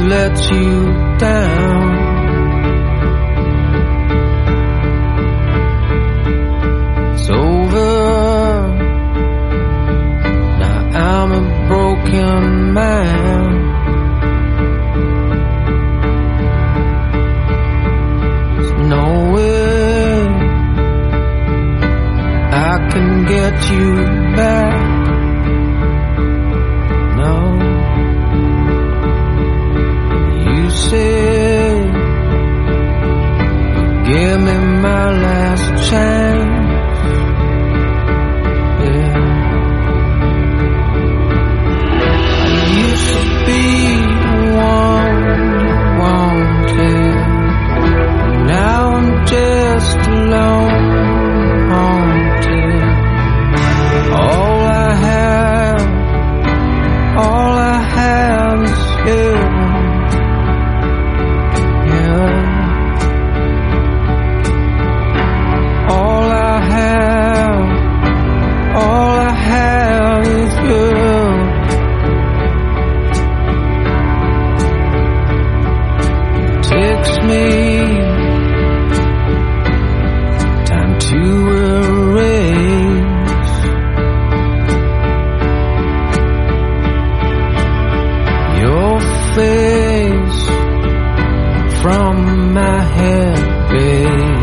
let you down. It's over. Now I'm a broken man. There's no way I can get you back. No. You said you give me my last chance. Yeah. I used to be one you wanted. Now I'm just alone, haunted. All I have is you. All I have is you. Text me, time to erase your face from my head, babe.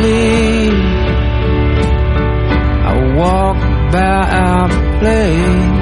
Lately, I walk by our place.